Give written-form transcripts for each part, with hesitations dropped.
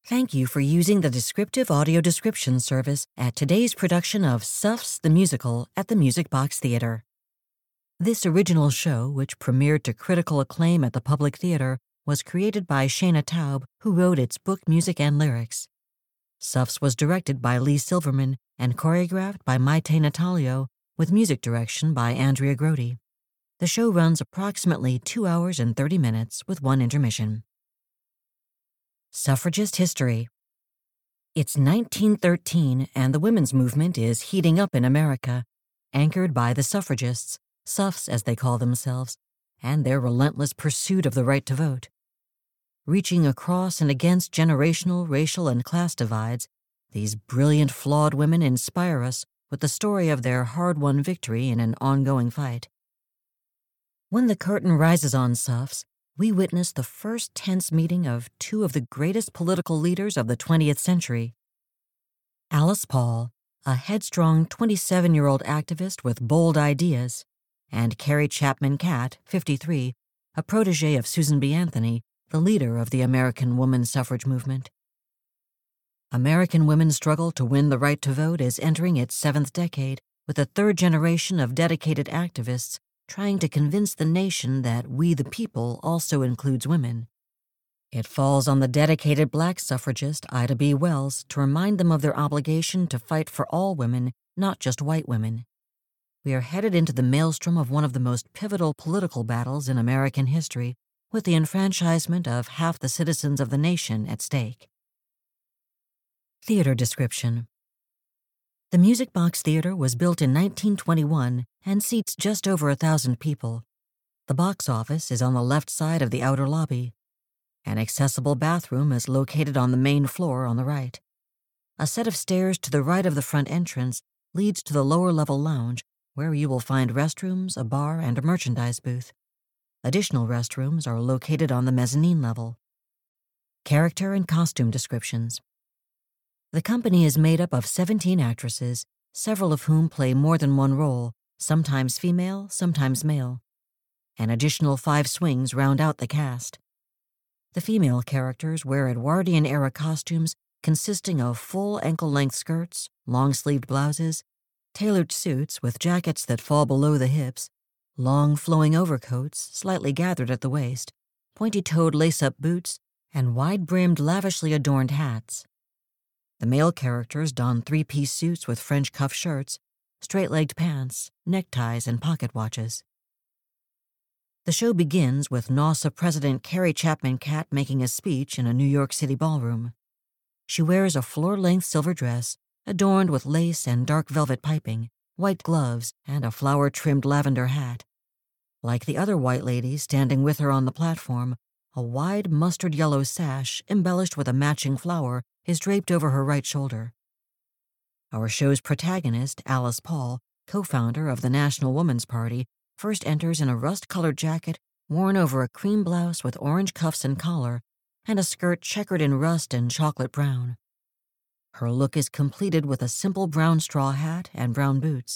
Thank you for using the descriptive audio description service at today's production of Suffs the Musical at the Music Box Theater. This original show, which premiered to critical acclaim at the Public Theater, was created by Shana Taub, who wrote its book, music, and lyrics. Suffs was directed by Lee Silverman and choreographed by Maite Natalio, with music direction by Andrea Grody. The show runs approximately 2 hours and 30 minutes with one intermission. Suffragist history. It's 1913, and the women's movement is heating up in America, anchored by the suffragists, Suffs as they call themselves, and their relentless pursuit of the right to vote. Reaching across and against generational, racial, and class divides, these brilliant, flawed women inspire us with the story of their hard-won victory in an ongoing fight. When the curtain rises on Suffs, we witness the first tense meeting of two of the greatest political leaders of the 20th century. Alice Paul, a headstrong 27-year-old activist with bold ideas, and Carrie Chapman Catt, 53, a protege of Susan B. Anthony, the leader of the American women's suffrage movement. American women's struggle to win the right to vote is entering its 7th decade, with a third generation of dedicated activists trying to convince the nation that we the people also includes women. It falls on the dedicated black suffragist Ida B. Wells to remind them of their obligation to fight for all women, not just white women. We are headed into the maelstrom of one of the most pivotal political battles in American history, with the enfranchisement of half the citizens of the nation at stake. Theater description. The Music Box Theater was built in 1921 and seats just over 1,000 people. The box office is on the left side of the outer lobby. An accessible bathroom is located on the main floor on the right. A set of stairs to the right of the front entrance leads to the lower-level lounge, where you will find restrooms, a bar, and a merchandise booth. Additional restrooms are located on the mezzanine level. Character and costume descriptions. The company is made up of 17 actresses, several of whom play more than one role, sometimes female, sometimes male. An additional 5 swings round out the cast. The female characters wear Edwardian-era costumes consisting of full ankle-length skirts, long-sleeved blouses, tailored suits with jackets that fall below the hips, long flowing overcoats slightly gathered at the waist, pointy-toed lace-up boots, and wide-brimmed, lavishly adorned hats. The male characters don 3-piece suits with French cuff shirts, straight-legged pants, neckties, and pocket watches. The show begins with NASA President Carrie Chapman Catt making a speech in a New York City ballroom. She wears a floor-length silver dress adorned with lace and dark velvet piping, white gloves, and a flower-trimmed lavender hat. Like the other white ladies standing with her on the platform, a wide mustard-yellow sash embellished with a matching flower is draped over her right shoulder. Our show's protagonist, Alice Paul, co-founder of the National Woman's Party, first enters in a rust-colored jacket worn over a cream blouse with orange cuffs and collar, and a skirt checkered in rust and chocolate brown. Her look is completed with a simple brown straw hat and brown boots.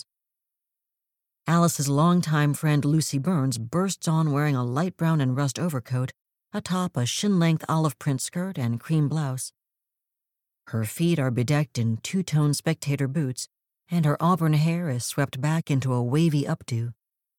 Alice's longtime friend Lucy Burns bursts on wearing a light brown and rust overcoat, atop a shin-length olive print skirt and cream blouse. Her feet are bedecked in two-tone spectator boots, and her auburn hair is swept back into a wavy updo.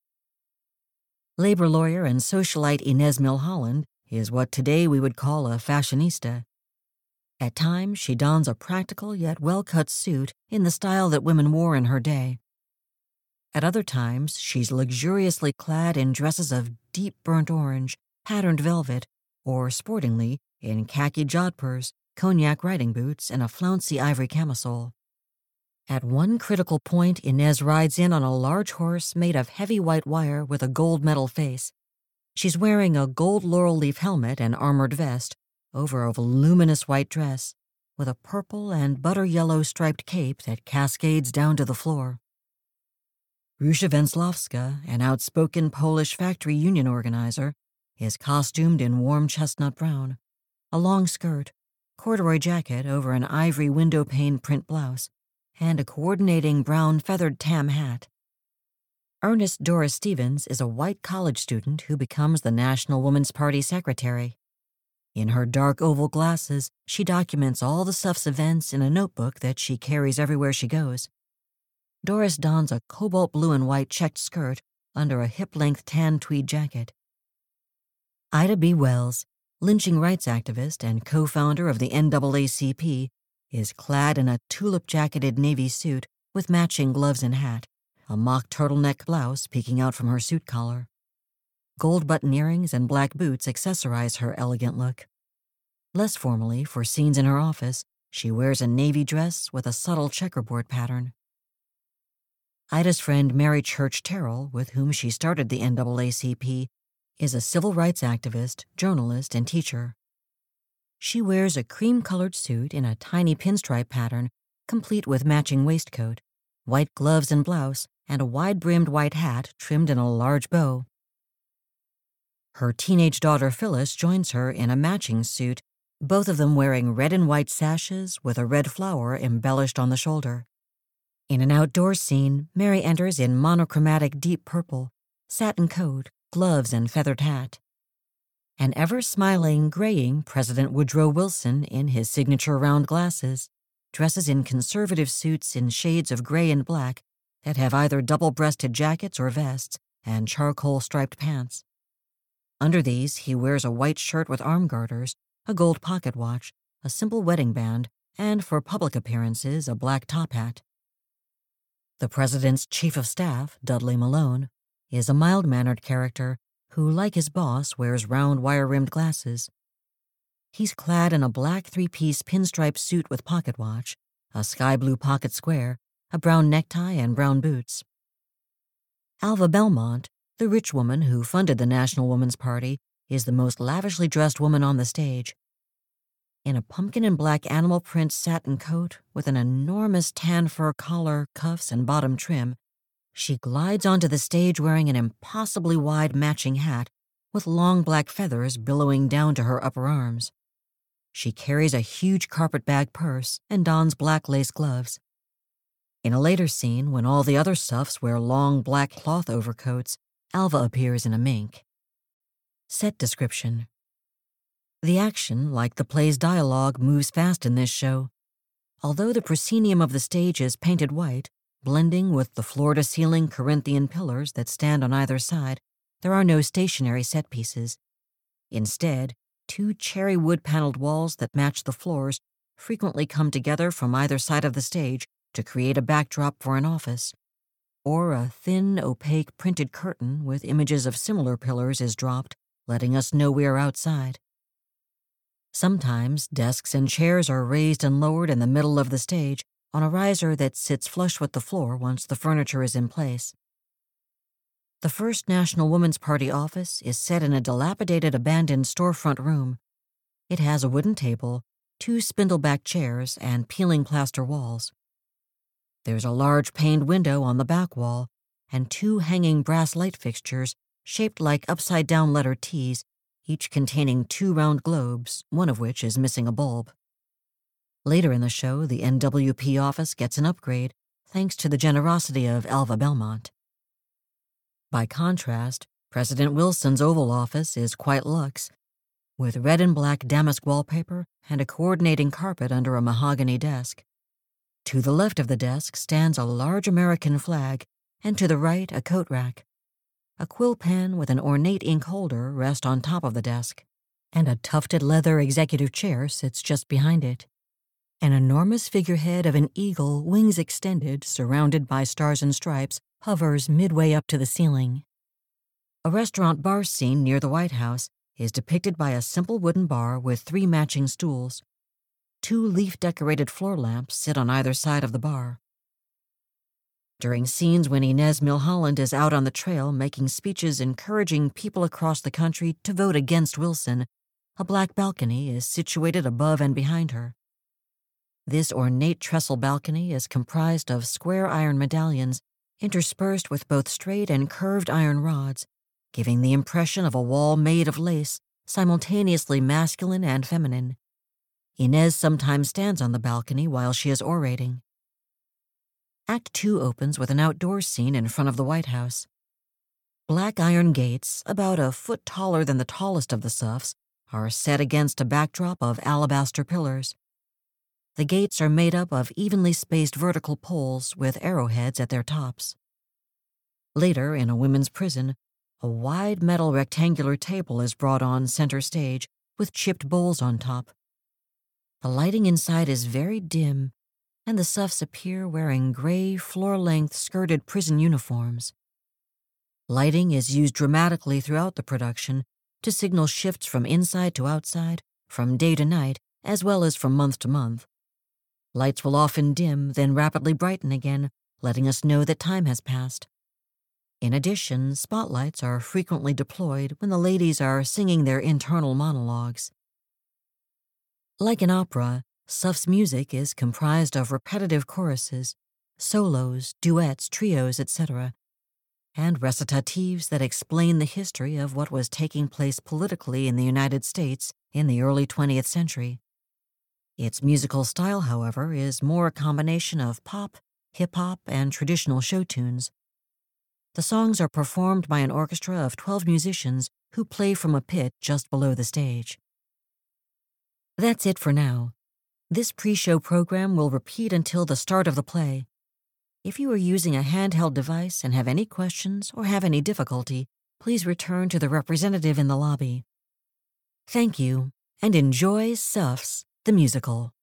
Labor lawyer and socialite Inez Milholland is what today we would call a fashionista. At times, she dons a practical yet well-cut suit in the style that women wore in her day. At other times, she's luxuriously clad in dresses of deep burnt orange, patterned velvet, or, sportingly, in khaki jodhpurs, cognac riding boots, and a flouncy ivory camisole. At one critical point, Inez rides in on a large horse made of heavy white wire with a gold metal face. She's wearing a gold laurel leaf helmet and armored vest, over a voluminous white dress, with a purple and butter-yellow striped cape that cascades down to the floor. Rusza Wenslowska, an outspoken Polish factory union organizer, is costumed in warm chestnut brown, a long skirt, corduroy jacket over an ivory window-pane print blouse, and a coordinating brown feathered tam hat. Ernest Doris Stevens is a white college student who becomes the National Woman's Party secretary. In her dark oval glasses, she documents all the Suff's events in a notebook that she carries everywhere she goes. Doris dons a cobalt blue and white checked skirt under a hip-length tan tweed jacket. Ida B. Wells, lynching rights activist and co-founder of the NAACP, is clad in a tulip-jacketed navy suit with matching gloves and hat, a mock turtleneck blouse peeking out from her suit collar. Gold button earrings and black boots accessorize her elegant look. Less formally, for scenes in her office, she wears a navy dress with a subtle checkerboard pattern. Ida's friend Mary Church Terrell, with whom she started the NAACP, is a civil rights activist, journalist, and teacher. She wears a cream-colored suit in a tiny pinstripe pattern, complete with matching waistcoat, white gloves and blouse, and a wide-brimmed white hat trimmed in a large bow. Her teenage daughter Phyllis joins her in a matching suit, both of them wearing red and white sashes with a red flower embellished on the shoulder. In an outdoor scene, Mary enters in monochromatic deep purple, satin coat, gloves, and feathered hat. An ever-smiling, graying President Woodrow Wilson in his signature round glasses dresses in conservative suits in shades of gray and black that have either double-breasted jackets or vests and charcoal-striped pants. Under these, he wears a white shirt with arm garters, a gold pocket watch, a simple wedding band, and, for public appearances, a black top hat. The president's chief of staff, Dudley Malone, is a mild-mannered character who, like his boss, wears round wire-rimmed glasses. He's clad in a black three-piece pinstripe suit with pocket watch, a sky-blue pocket square, a brown necktie, and brown boots. Alva Belmont, the rich woman who funded the National Woman's Party, is the most lavishly dressed woman on the stage. In a pumpkin and black animal print satin coat with an enormous tan fur collar, cuffs, and bottom trim, she glides onto the stage wearing an impossibly wide matching hat with long black feathers billowing down to her upper arms. She carries a huge carpet-bag purse and dons black lace gloves. In a later scene, when all the other Suffs wear long black cloth overcoats, Alva appears in a mink. Set description. The action, like the play's dialogue, moves fast in this show. Although the proscenium of the stage is painted white, blending with the floor-to-ceiling Corinthian pillars that stand on either side, there are no stationary set pieces. Instead, two cherry wood-paneled walls that match the floors frequently come together from either side of the stage to create a backdrop for an office, or a thin, opaque printed curtain with images of similar pillars is dropped, letting us know we are outside. Sometimes desks and chairs are raised and lowered in the middle of the stage on a riser that sits flush with the floor once the furniture is in place. The first National Woman's Party office is set in a dilapidated abandoned storefront room. It has a wooden table, two spindleback chairs, and peeling plaster walls. There's a large paned window on the back wall and two hanging brass light fixtures shaped like upside-down letter T's, each containing two round globes, one of which is missing a bulb. Later in the show, the NWP office gets an upgrade, thanks to the generosity of Alva Belmont. By contrast, President Wilson's Oval Office is quite luxe, with red and black damask wallpaper and a coordinating carpet under a mahogany desk. To the left of the desk stands a large American flag, and to the right a coat rack. A quill pen with an ornate ink holder rests on top of the desk, and a tufted leather executive chair sits just behind it. An enormous figurehead of an eagle, wings extended, surrounded by stars and stripes, hovers midway up to the ceiling. A restaurant bar scene near the White House is depicted by a simple wooden bar with three matching stools. Two leaf-decorated floor lamps sit on either side of the bar. During scenes when Inez Milholland is out on the trail making speeches encouraging people across the country to vote against Wilson, a black balcony is situated above and behind her. This ornate trestle balcony is comprised of square iron medallions interspersed with both straight and curved iron rods, giving the impression of a wall made of lace, simultaneously masculine and feminine. Inez sometimes stands on the balcony while she is orating. Act 2 opens with an outdoor scene in front of the White House. Black iron gates, about a foot taller than the tallest of the Suffs, are set against a backdrop of alabaster pillars. The gates are made up of evenly spaced vertical poles with arrowheads at their tops. Later, in a women's prison, a wide metal rectangular table is brought on center stage with chipped bowls on top. The lighting inside is very dim, and the Suffs appear wearing gray, floor-length skirted prison uniforms. Lighting is used dramatically throughout the production to signal shifts from inside to outside, from day to night, as well as from month to month. Lights will often dim, then rapidly brighten again, letting us know that time has passed. In addition, spotlights are frequently deployed when the ladies are singing their internal monologues. Like an opera, Suff's music is comprised of repetitive choruses, solos, duets, trios, etc., and recitatives that explain the history of what was taking place politically in the United States in the early 20th century. Its musical style, however, is more a combination of pop, hip-hop, and traditional show tunes. The songs are performed by an orchestra of 12 musicians who play from a pit just below the stage. That's it for now. This pre-show program will repeat until the start of the play. If you are using a handheld device and have any questions or have any difficulty, please return to the representative in the lobby. Thank you, and enjoy Suffs, the musical.